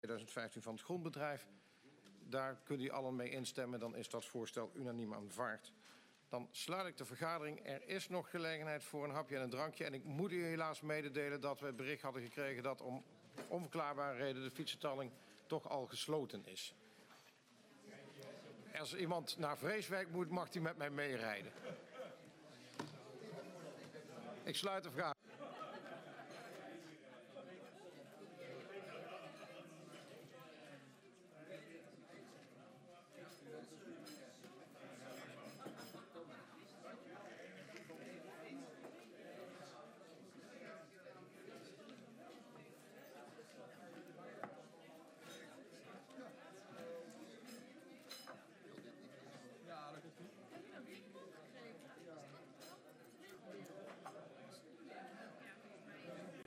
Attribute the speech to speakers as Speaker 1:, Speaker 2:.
Speaker 1: 2015 van het grondbedrijf. Daar kunnen jullie allen mee instemmen. Dan is dat voorstel unaniem aanvaard. Dan sluit ik de vergadering. Er is nog gelegenheid voor een hapje en een drankje. En ik moet u helaas mededelen dat we het bericht hadden gekregen dat om onverklaarbare reden de fietsentalling toch al gesloten is. Als iemand naar Vreeswijk moet, mag hij met mij meerijden. Ik sluit de vergadering.